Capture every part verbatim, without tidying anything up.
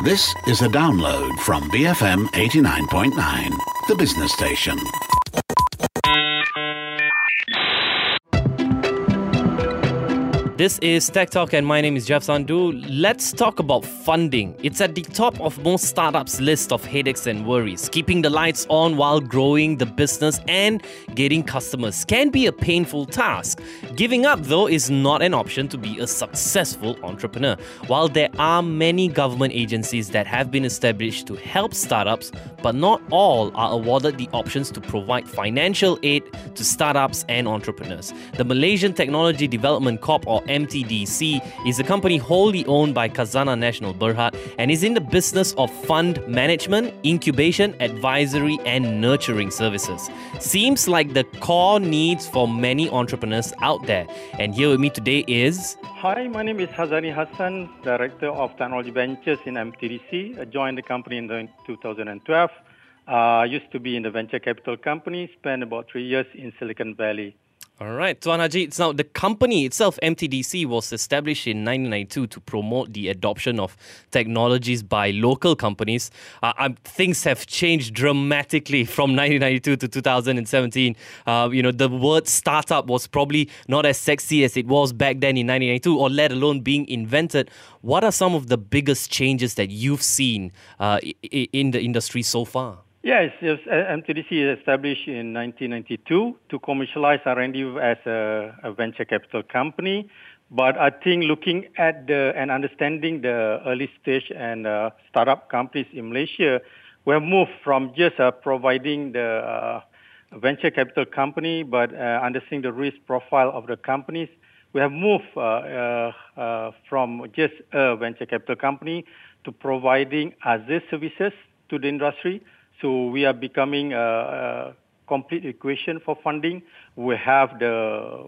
This is a download from B F M eighty-nine point nine, the business station. This is Tech Talk and my name is Jeff Sandhu. Let's talk about funding. It's at the top of most startups' list of headaches and worries. Keeping the lights on while growing the business and getting customers can be a painful task. Giving up, though, is not an option to be a successful entrepreneur. While there are many government agencies that have been established to help startups, but not all are awarded the options to provide financial aid to startups and entrepreneurs. The Malaysian Technology Development Corp, or M T D C, is a company wholly owned by Khazanah Nasional Berhad and is in the business of fund management, incubation, advisory and nurturing services. Seems like the core needs for many entrepreneurs out there. And here with me today is... Hi, my name is Hazani Hassan, Director of Technology Ventures in M T D C. I joined the company in two thousand twelve. Uh, I used to be in the venture capital company, spent about three years in Silicon Valley. All right, Tuan Haji. Now, the company itself, M T D C, was established in nineteen ninety-two to promote the adoption of technologies by local companies. Uh, um, things have changed dramatically from nineteen ninety-two to two thousand seventeen. Uh, you know, the word startup was probably not as sexy as it was back then in nineteen ninety-two, or let alone being invented. What are some of the biggest changes that you've seen uh, in the industry so far? Yes, yes, M T D C is established in nineteen ninety-two to commercialize R and D as a, a venture capital company. But I think looking at the and understanding the early stage and uh, startup companies in Malaysia, we have moved from just uh, providing the uh, venture capital company, but uh, understanding the risk profile of the companies. We have moved uh, uh, uh, from just a venture capital company to providing other services to the industry. So we are becoming a, a complete equation for funding. We have the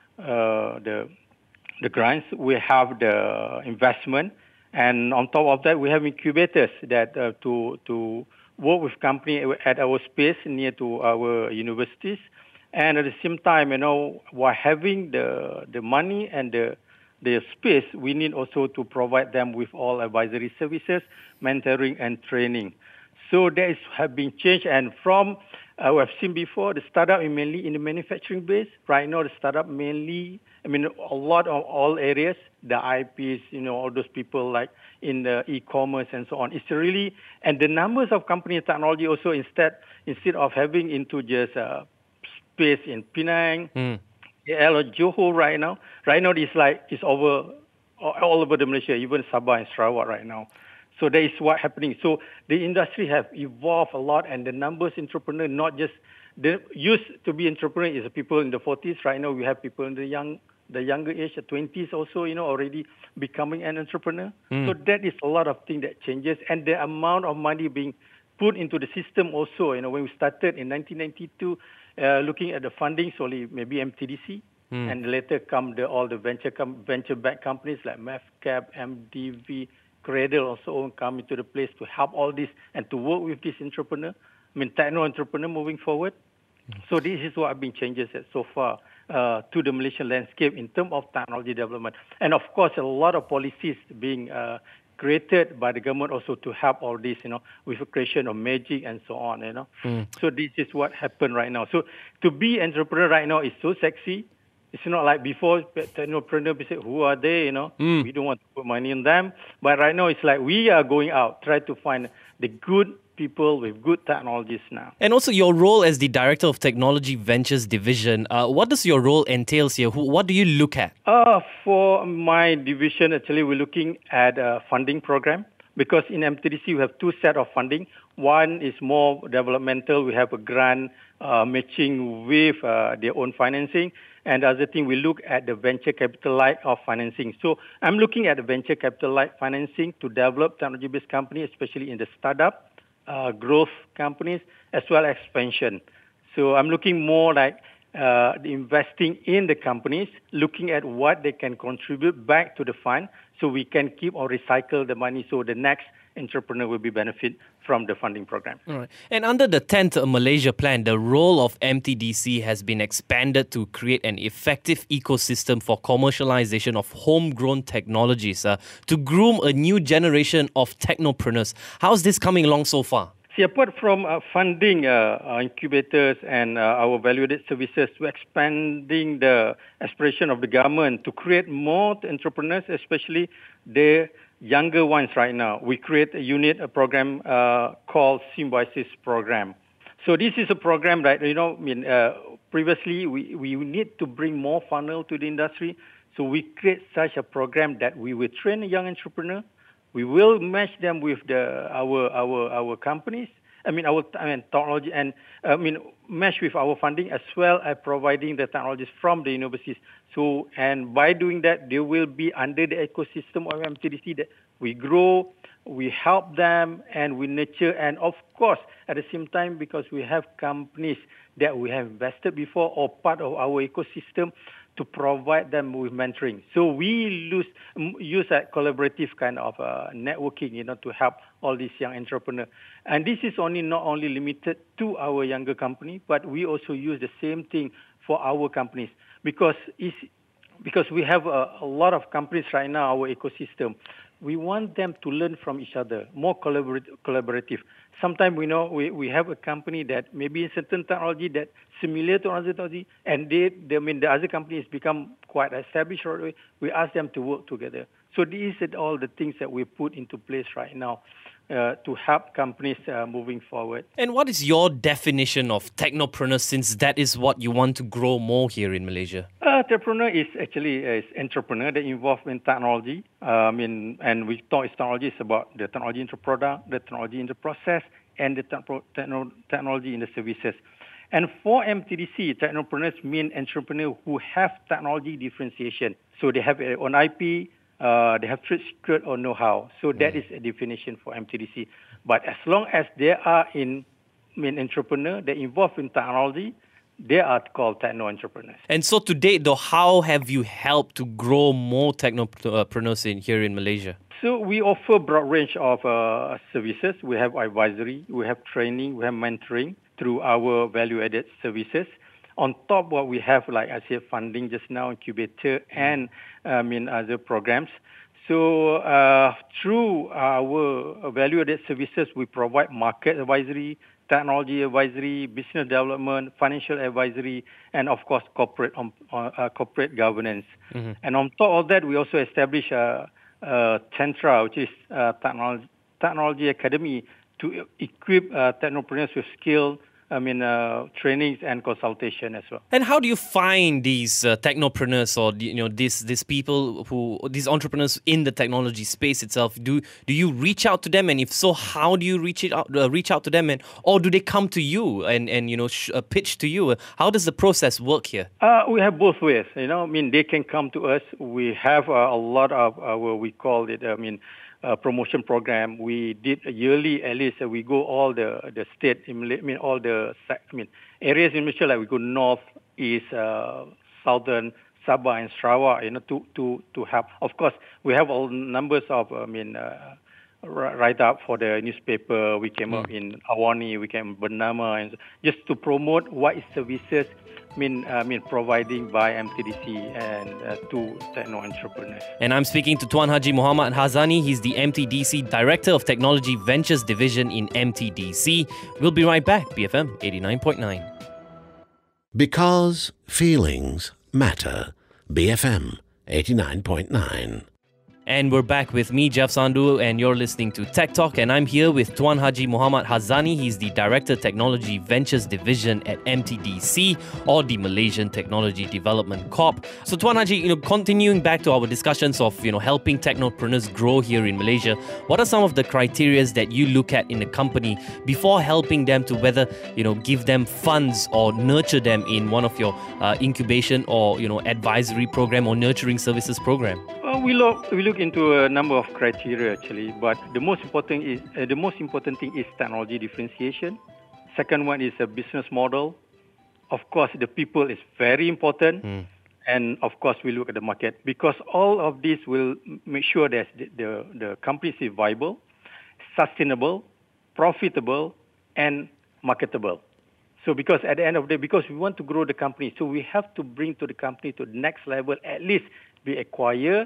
uh, the the grants, we have the investment, and on top of that, we have incubators that uh, to to work with company at our space near to our universities, and at the same time, you know, while having the the money and the the space, we need also to provide them with all advisory services, mentoring, and training. So there is, have been change, and from uh, we have seen before, the startup is mainly in the manufacturing base. Right now, the startup mainly, I mean, a lot of all areas, the I Ps, you know, all those people like in the e-commerce and so on. It's really, and the numbers of companies technology also instead instead of having into just uh, space in Penang, mm. or Johor right now. Right now, it's like it's over all over the Malaysia, even Sabah and Sarawak right now. So that is what's happening. So the industry have evolved a lot, and the numbers entrepreneur not just the used to be entrepreneur is people in the forties. Right now we have people in the young the younger age, the twenties also, you know, already becoming an entrepreneur. Mm. So that is a lot of things that changes, and the amount of money being put into the system also. You know, when we started in nineteen ninety-two, uh, looking at the funding, solely maybe M T D C. Mm. And later come the all the venture com- venture backed companies like MAVCAP, M D V. Cradle also come into the place to help all this and to work with this entrepreneur, I mean, techno entrepreneur moving forward. Mm. So this is what have been changes so far uh, to the Malaysian landscape in terms of technology development. And of course, a lot of policies being uh, created by the government also to help all this, you know, with the creation of magic and so on, you know. Mm. So this is what happened right now. So to be entrepreneur right now is so sexy. It's not like before, technopreneur, we say, who are they, you know? Mm. We don't want to put money in them. But right now, it's like we are going out, try to find the good people with good technologies now. And also your role as the Director of Technology Ventures Division, uh, what does your role entails here? Who, what do you look at? Uh, for my division, actually, we're looking at a funding program. Because in M T D C, we have two sets of funding. One is more developmental. We have a grant uh, matching with uh, their own financing. And the other thing, we look at the venture capital light of financing. So I'm looking at the venture capital light financing to develop technology-based companies, especially in the startup, uh, growth companies, as well as expansion. So I'm looking more like uh, investing in the companies, looking at what they can contribute back to the fund so we can keep or recycle the money so the next entrepreneur will be benefit from the funding program. All right. And under the tenth Malaysia Plan, the role of M T D C has been expanded to create an effective ecosystem for commercialization of homegrown technologies uh, to groom a new generation of technopreneurs. How's this coming along so far? See, apart from uh, funding uh, uh, incubators and uh, our value-added services, we're expanding the aspiration of the government to create more entrepreneurs, especially the younger ones right now. We create a unit, a program uh, called Symbiosis Program. So this is a program that, you know, I mean, uh, previously we, we need to bring more funnel to the industry. So we create such a program that we will train a young entrepreneur. We will match them with the our our our companies. I mean our I mean technology and I mean match with our funding as well as providing the technologies from the universities. So and by doing that, they will be under the ecosystem of M T D C that we grow, we help them, and we nurture. And of course, at the same time, because we have companies that we have invested before or part of our ecosystem, to provide them with mentoring. So we use, use a collaborative kind of uh, networking, you know, to help all these young entrepreneurs. And this is only not only limited to our younger company, but we also use the same thing for our companies because it's, because we have a, a lot of companies right now, our ecosystem. We want them to learn from each other, more collaborat- collaborative. Sometimes we know we, we have a company that maybe in certain technology that similar to other technology, and they, they I mean the other companies become quite established already. We ask them to work together. So these are all the things that we put into place right now uh, to help companies uh, moving forward. And what is your definition of technopreneur, since that is what you want to grow more here in Malaysia? Uh, entrepreneur is actually uh, is entrepreneur that involved in technology. Uh, I mean, and we talk technology is about the technology into product, the technology into process, and the te- technology in the services. And for M T D C, technopreneurs mean entrepreneurs who have technology differentiation. So they have their own I P, uh, they have trade secret or know-how. So that is a definition for M T D C. But as long as they are in, I mean, entrepreneur, they're involved in technology, they are called techno-entrepreneurs. And so to date, though, how have you helped to grow more technopreneurs in here in Malaysia? So we offer a broad range of uh, services. We have advisory, we have training, we have mentoring through our value-added services. On top, what we have, like I said, funding just now, incubator, and I mean other programs. So uh, through our value-added services, we provide market advisory, technology advisory, business development, financial advisory, and of course corporate um, uh, corporate governance. Mm-hmm. And on top of that, we also establish a, a Centra, which is a technology, technology academy, to equip uh, technopreneurs with skill, I mean, uh, trainings and consultation as well. And how do you find these uh, technopreneurs or you know these these people who these entrepreneurs in the technology space itself? Do do you reach out to them, and if so, how do you reach it out? Uh, reach out to them, and or do they come to you and and you know sh- uh, pitch to you? How does the process work here? Uh, we have both ways. You know, I mean, they can come to us. We have uh, a lot of our we call it. I mean. Uh, promotion program. We did yearly at least. Uh, we go all the the state. I mean all the I mean areas in Malaysia, like we go north, east, uh, southern, Sabah and Sarawak. You know to to to help. Of course, we have all numbers of I mean uh, write up for the newspaper. We came mm. up in Awani. We came Bernama, and just to promote what is services. I mean, I mean, providing by M T D C and uh, to techno entrepreneurs. And I'm speaking to Tuan Haji Muhammad Hazani. He's the M T D C Director of Technology Ventures Division in M T D C. We'll be right back. B F M eighty-nine point nine. Because feelings matter. B F M eighty-nine point nine. And we're back with me, Jeff Sandhu, and you're listening to Tech Talk, and I'm here with Tuan Haji Muhammad Hazani. He's the Director Technology Ventures Division at M T D C, or the Malaysian Technology Development Corp. So Tuan Haji, you know, continuing back to our discussions of, you know, helping technopreneurs grow here in Malaysia, what are some of the criteria that you look at in a company before helping them to whether, you know, give them funds or nurture them in one of your uh, incubation or, you know, advisory program or nurturing services program? Well, we look we look into a number of criteria actually, but the most important is uh, the most important thing is technology differentiation. Second one is a business model. Of course, the people is very important. Mm. And of course, we look at the market, because all of this will make sure that the, the, the company is viable, sustainable, profitable, and marketable. So because at the end of the day, because we want to grow the company, so we have to bring to the company to the next level, at least be acquired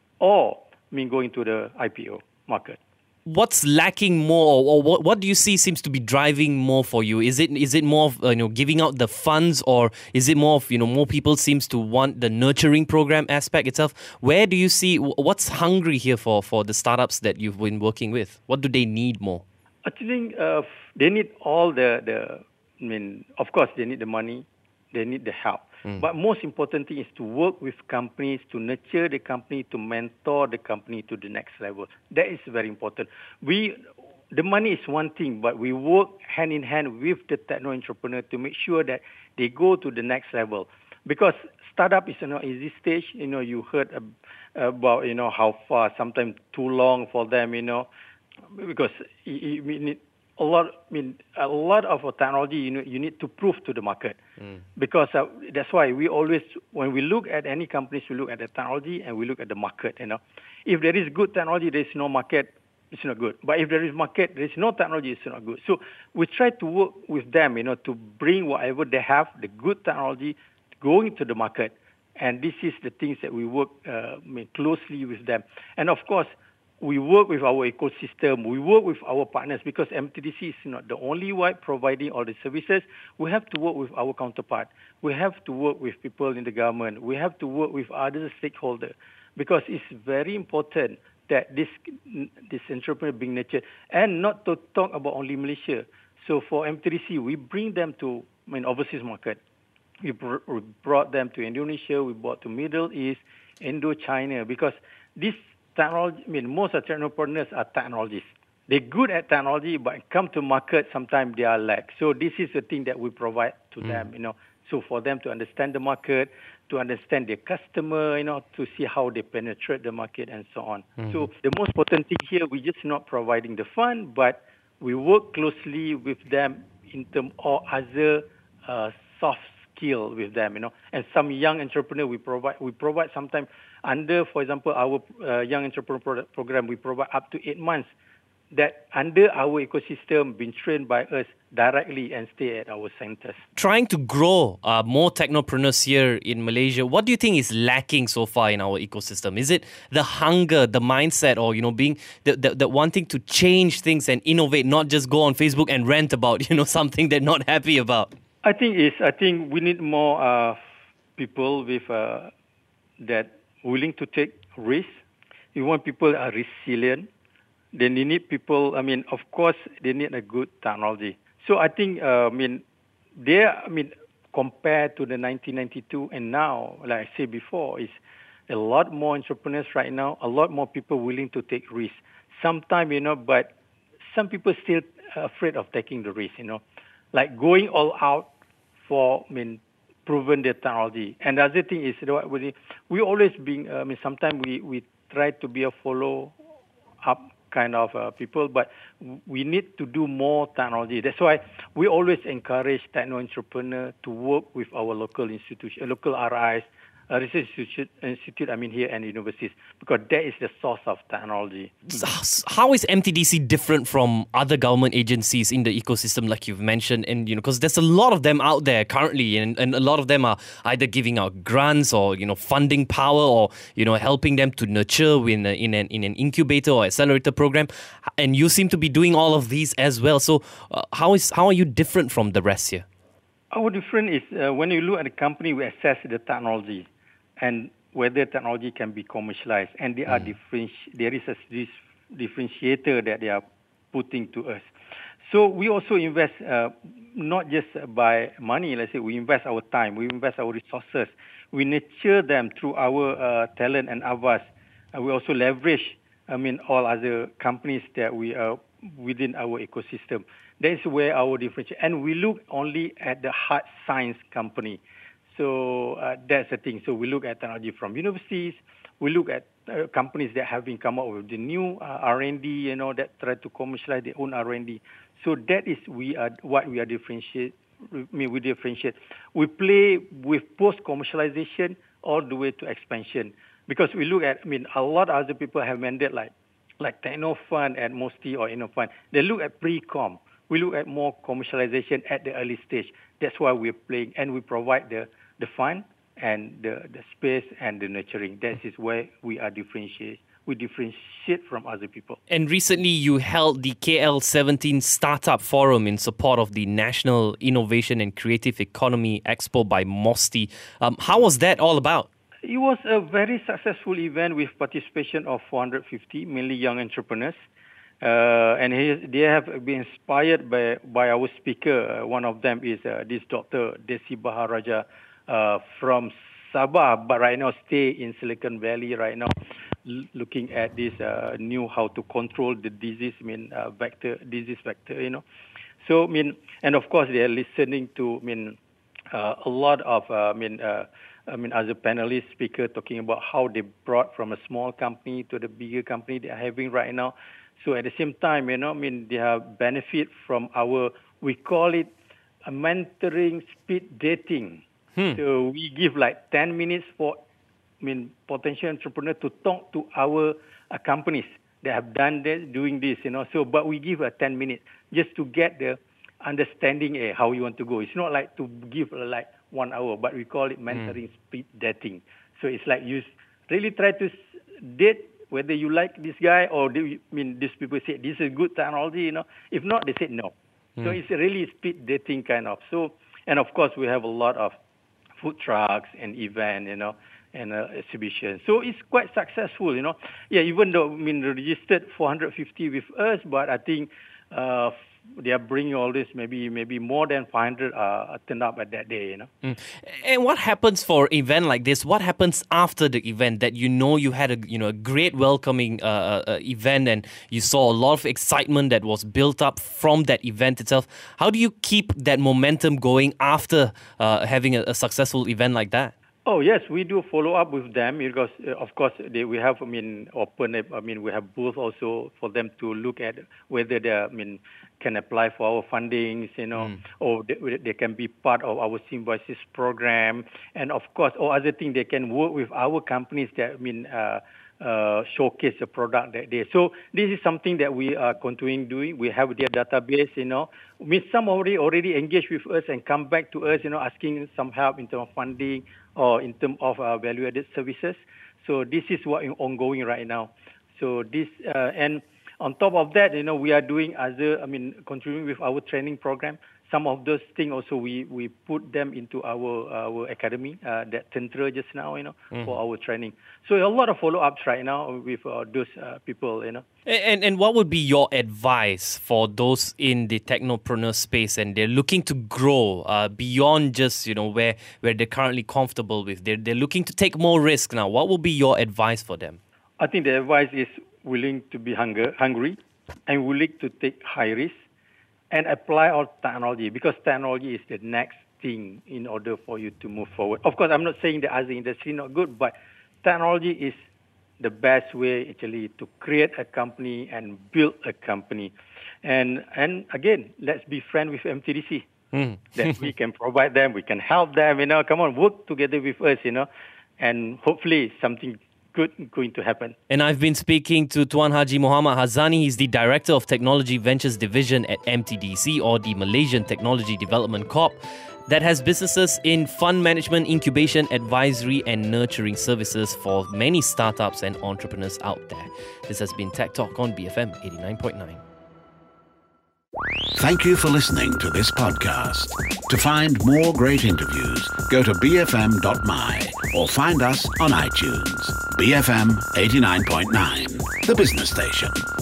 or I mean, go into the I P O market. What's lacking more, or what, what do you see seems to be driving more for you? Is it is it more of, uh, you know, giving out the funds, or is it more of, you know, more people seems to want the nurturing program aspect itself? Where do you see, what's hungry here for, for the startups that you've been working with? What do they need more? I think uh, they need all the, the, I mean, of course they need the money, they need the help. Mm. But most important thing is to work with companies, to nurture the company, to mentor the company to the next level. That is very important. We, the money is one thing, but we work hand in hand with the techno entrepreneur to make sure that they go to the next level. Because startup is an easy stage. You know, you heard about, you know, how far, sometimes too long for them, you know, because you need a lot, I mean, a lot of technology, you know, you need to prove to the market. Mm. Because uh, that's why we always, when we look at any companies, we look at the technology and we look at the market, you know. If there is good technology, there is no market, it's not good. But if there is market, there is no technology, it's not good. So we try to work with them, you know, to bring whatever they have, the good technology, going to the market. And this is the things that we work uh, I mean, closely with them. And of course, we work with our ecosystem, we work with our partners, because M T D C is not the only one providing all the services. We have to work with our counterpart. We have to work with people in the government. We have to work with other stakeholders, because it's very important that this this entrepreneur being nurtured, and not to talk about only Malaysia. So for M T D C, we bring them to I mean, overseas market. We, br- we brought them to Indonesia, we brought to Middle East, Indo-China, because this technology, I mean, most of entrepreneurs are technologists. They're good at technology, but come to market, sometimes they are lack. So this is the thing that we provide to mm. them, you know. So for them to understand the market, to understand their customer, you know, to see how they penetrate the market and so on. Mm. So the most important thing here, we're just not providing the fund, but we work closely with them in terms of other uh, soft skill with them, you know. And some young entrepreneur we provide, we provide sometimes under, for example, our uh, young entrepreneur pro- program, we provide up to eight months that under our ecosystem, been trained by us directly and stay at our centers. Trying to grow uh, more technopreneurs here in Malaysia, what do you think is lacking so far in our ecosystem? Is it the hunger, the mindset, or, you know, being the, the, the wanting to change things and innovate, not just go on Facebook and rant about, you know, something they're not happy about? I think is I think we need more uh, people with uh, that willing to take risks. We want people that are resilient. Then they need people, I mean, of course, they need a good technology. So I think, uh, I mean, they, I mean, compared to the nineteen ninety-two and now, like I said before, is a lot more entrepreneurs right now, a lot more people willing to take risks. Sometimes, you know, but some people still afraid of taking the risk, you know, like going all out for, I mean, proven their technology. And the other thing is, we, we always being, uh, I mean, sometimes we, we try to be a follow-up kind of uh, people, but we need to do more technology. That's why we always encourage techno entrepreneurs to work with our local institution, local R Is, uh, research institute, institute, I mean here, and universities, because that is the source of technology. How is M T D C different from other government agencies in the ecosystem, like you've mentioned? And, you know, because there's a lot of them out there currently, and, and a lot of them are either giving out grants or, you know, funding power, or, you know, helping them to nurture in, a, in, an, in an incubator or accelerator program. And you seem to be doing all of these as well. So uh, how is how are you different from the rest here? Our difference is uh, when you look at the company, we assess the technology and whether technology can be commercialized. And they mm. are differenti- there is a this differentiator that they are putting to us. So we also invest uh, not just by money, let's say, we invest our time, we invest our resources, we nurture them through our uh, talent and avas. Uh, we also leverage, I mean, all other companies that we are within our ecosystem. That is where our differentiation. And we look only at the hard science company. So uh, that's the thing. So we look at technology from universities. We look at uh, companies that have been come up with the new uh, R and D, you know, that try to commercialize their own R and D. So that is we are what we are differentiate I mean, we differentiate. We play with post-commercialization all the way to expansion. Because we look at, I mean, a lot of other people have mandate like like TechnoFund at Mosty or InnoFund. They look at pre-com. We look at more commercialization at the early stage. That's why we're playing, and we provide the, the fund and the, the space and the nurturing. That is where we are differentiate. We differentiate from other people. And recently you held the K L seventeen Startup Forum in support of the National Innovation and Creative Economy Expo by Mosty. Um, how was that all about? It was a very successful event with participation of four hundred fifty, mainly young entrepreneurs. Uh, and he, they have been inspired by, by our speaker. Uh, one of them is uh, this Doctor Desi Baharaja uh, from Sabah, but right now stay in Silicon Valley right now, l- looking at this uh, new how to control the disease, I mean, uh, vector, disease vector, you know. So, I mean, and of course they are listening to, I mean, uh, a lot of, uh, I mean, uh, I mean, as a panelist speaker talking about how they brought from a small company to the bigger company they are having right now. So at the same time, you know, I mean, they have benefit from our, we call it a mentoring speed dating. Hmm. So we give like ten minutes for, I mean, potential entrepreneur to talk to our uh, companies that have done this, doing this, you know. So, but we give a ten minutes just to get the understanding eh, how you want to go. It's not like to give uh, like one hour, but we call it mentoring mm. speed dating. So it's like you really try to date whether you like this guy or do you, I mean, these people say this is good technology, you know. If not, they say no. Mm. So it's really speed dating kind of. So, and of course we have a lot of food trucks and event, you know, and uh, exhibition. So it's quite successful, you know. Yeah, even though I mean registered four hundred fifty with us, but I think uh, they are bringing all this, maybe maybe more than five hundred uh, turned up at that day, you know. Mm. And what happens for an event like this? What happens after the event that you know you had a you know a great welcoming uh, uh, event and you saw a lot of excitement that was built up from that event itself? How do you keep that momentum going after uh, having a, a successful event like that? Oh yes, we do follow up with them because, uh, of course, they, we have I mean open. I mean we have booth also for them to look at whether they I mean can apply for our fundings, you know, mm. or they, they can be part of our Symbiosis program, and of course, or other thing they can work with our companies that I mean. Uh, Uh, showcase a product that day. So this is something that we are continuing doing. We have their database, you know. I mean, some already already engaged with us and come back to us, you know, asking some help in terms of funding or in terms of uh, value-added services. So this is what is ongoing right now. So this uh, and on top of that, you know, we are doing other, I mean, continuing with our training program. Some of those things also we, we put them into our our academy, uh, that Tentra just now, you know, mm. for our training. So a lot of follow-ups right now with uh, those uh, people, you know. And and what would be your advice for those in the technopreneur space and they're looking to grow uh, beyond just, you know, where, where they're currently comfortable with? They're, they're looking to take more risk now. What would be your advice for them? I think the advice is willing to be hunger, hungry and willing to take high risk. And apply our technology because technology is the next thing in order for you to move forward. Of course, I'm not saying the other industry not good, but technology is the best way actually to create a company and build a company. And and again, let's be friends with M T D C. Mm. That we can provide them, we can help them. You know, come on, work together with us. You know, and hopefully something good going to happen. And I've been speaking to Tuan Haji Muhammad Hazani. He's the Director of Technology Ventures Division at M T D C, or the Malaysian Technology Development Corp, that has businesses in fund management, incubation, advisory and nurturing services for many startups and entrepreneurs out there. This has been Tech Talk on B F M eighty-nine point nine. Thank you for listening to this podcast. To find more great interviews, go to b f m dot m y or find us on iTunes. B F M eighty-nine point nine, the business station.